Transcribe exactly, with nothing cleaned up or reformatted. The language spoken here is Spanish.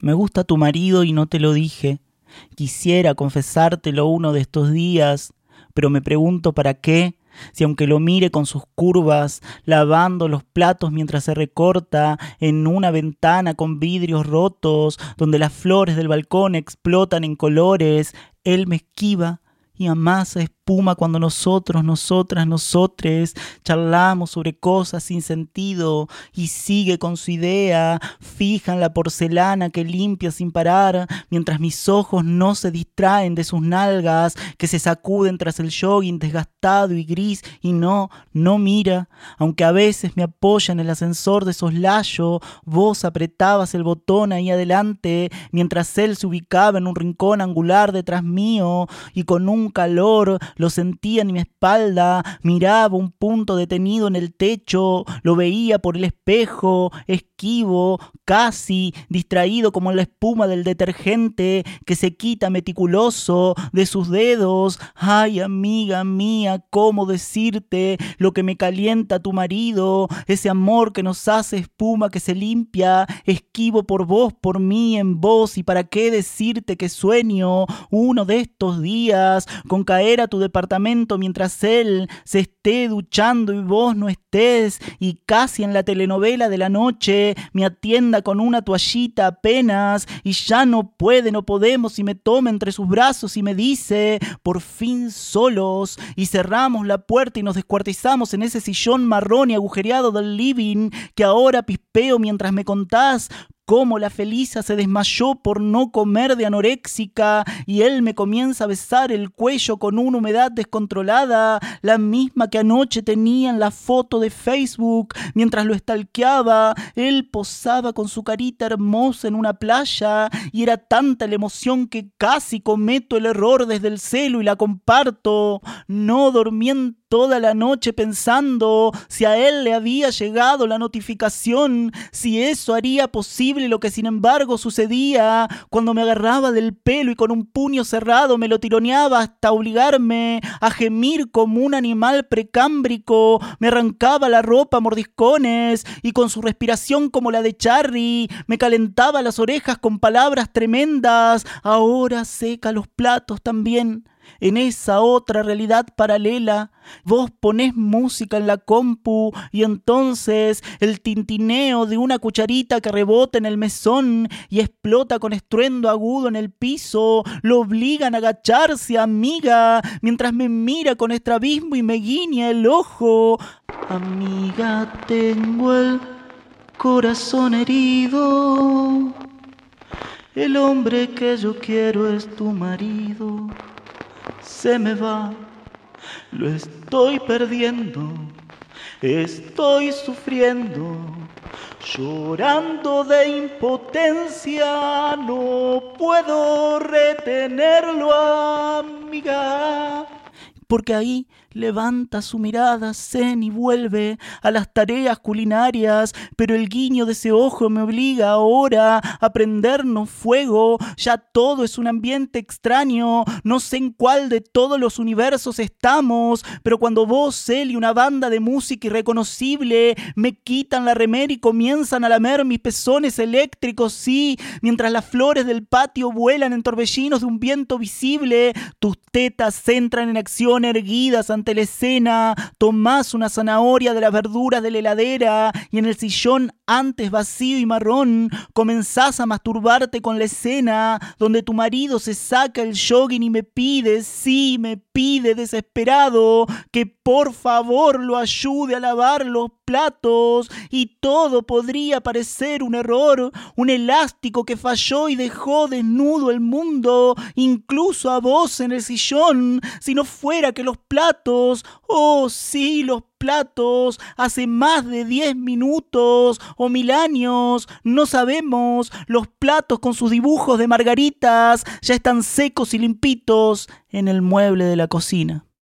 Me gusta tu marido y no te lo dije. Quisiera confesártelo uno de estos días, pero me pregunto para qué, si aunque lo mire con sus curvas, lavando los platos mientras se recorta en una ventana con vidrios rotos, donde las flores del balcón explotan en colores, él me esquiva y amasa espuma cuando nosotros, nosotras, nosotres charlamos sobre cosas sin sentido y sigue con su idea fija en la porcelana que limpia sin parar mientras mis ojos no se distraen de sus nalgas que se sacuden tras el jogging desgastado y gris y no, no mira, aunque a veces me apoya en el ascensor de soslayo, vos apretabas el botón ahí adelante mientras él se ubicaba en un rincón angular detrás mío y con un calor lo sentía en mi espalda, miraba un punto detenido en el techo, lo veía por el espejo, esquivo, casi distraído como la espuma del detergente que se quita meticuloso de sus dedos. Ay, amiga mía, ¿cómo decirte lo que me calienta tu marido? Ese amor que nos hace espuma que se limpia, esquivo por vos, por mí, en vos. ¿Y para qué decirte que sueño uno de estos días con caer a tu departamento mientras él se esté duchando y vos no estés y casi en la telenovela de la noche me atienda con una toallita apenas y ya no puede, no podemos y me toma entre sus brazos y me dice por fin solos y cerramos la puerta y nos descuartizamos en ese sillón marrón y agujereado del living que ahora pispeo mientras me contás cómo la Felisa se desmayó por no comer de anoréxica y él me comienza a besar el cuello con una humedad descontrolada, la misma que anoche tenía en la foto de Facebook. Mientras lo stalkeaba, él posaba con su carita hermosa en una playa y era tanta la emoción que casi cometo el error desde el celo y la comparto. No dormí en toda la noche pensando si a él le había llegado la notificación, si eso haría posible lo que sin embargo sucedía cuando me agarraba del pelo y con un puño cerrado me lo tironeaba hasta obligarme a gemir como un animal precámbrico, me arrancaba la ropa a mordiscones y con su respiración como la de Charry me calentaba las orejas con palabras tremendas. Ahora seca los platos también. En esa otra realidad paralela, vos ponés música en la compu y entonces el tintineo de una cucharita que rebota en el mesón y explota con estruendo agudo en el piso lo obligan a agacharse, amiga, mientras me mira con estrabismo y me guiña el ojo. Amiga, tengo el corazón herido. El hombre que yo quiero es tu marido. Se me va, lo estoy perdiendo, estoy sufriendo, llorando de impotencia, no puedo retenerlo, amiga. Porque ahí levanta su mirada zen y vuelve a las tareas culinarias, pero el guiño de ese ojo me obliga ahora a prendernos fuego. Ya todo es un ambiente extraño, no sé en cuál de todos los universos estamos, pero cuando vos, él y una banda de música irreconocible me quitan la remera y comienzan a lamer mis pezones eléctricos, sí, mientras las flores del patio vuelan en torbellinos de un viento visible, tus tetas entran en acción erguidas ante la escena, tomás una zanahoria de las verduras de la heladera y en el sillón antes vacío y marrón comenzás a masturbarte con la escena donde tu marido se saca el jogging y me pide, sí, me pide desesperado que por favor lo ayude a lavar los platos y todo podría parecer un error, un elástico que falló y dejó desnudo el mundo, incluso a vos en el sillón, si no fuera que los platos, oh sí, los platos, hace más de diez minutos o mil años, no sabemos, los platos con sus dibujos de margaritas ya están secos y limpitos en el mueble de la cocina.